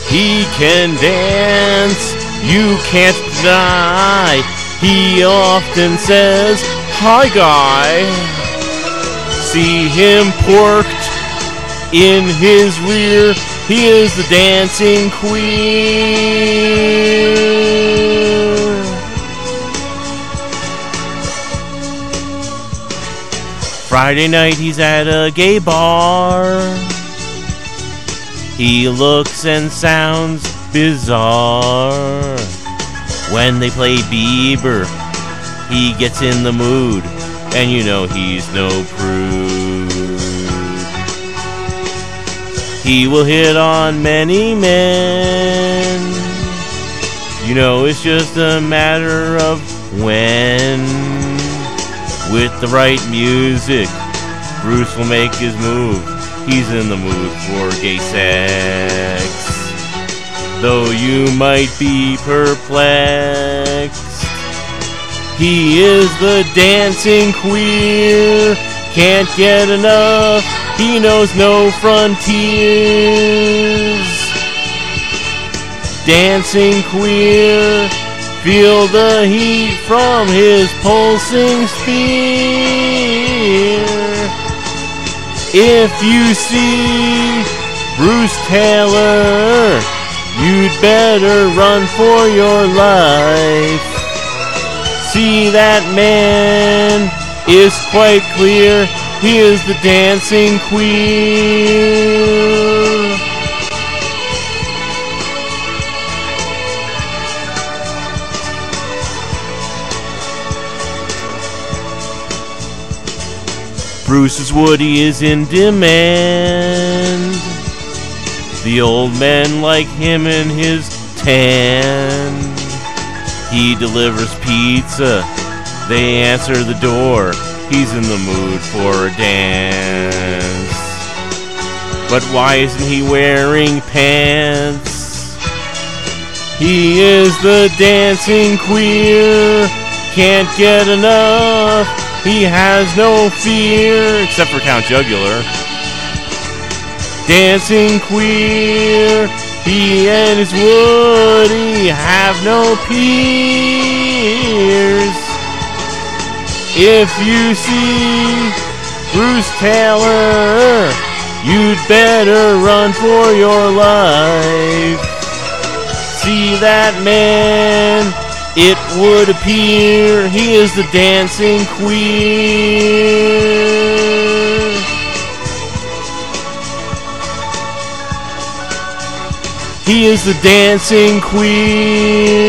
He can dance, you can't deny. He often says, "Hi, guy." See him porked in his rear. He is the dancing queer. Friday night he's at a gay bar. He looks and sounds bizarre. When they play Bieber, he gets in the mood, and you know he's no prude. He will hit on many men. You know it's just a matter of when. With the right music, Bruce will make his move. He's in the mood for gay sex. Though you might be perplexed, he is the dancing queer. Can't get enough, he knows no frontiers. Dancing queer, feel the heat from his pulsing spear. If you see Bruce Taylor, you'd better run for your life. See, that man is quite clear. He is the dancing queer. Bruce's Woody is in demand. The old men like him in his tan. He delivers pizza. They answer the door. He's in the mood for a dance. But why isn't he wearing pants? He is the dancing queer. Can't get enough. He has no fear, except for Count Jugular. Dancing queer, he and his Woody have no peers. If you see Bruce Taylor, you'd better run for your life. See that man, it would appear he is the dancing queer. He is the dancing queer.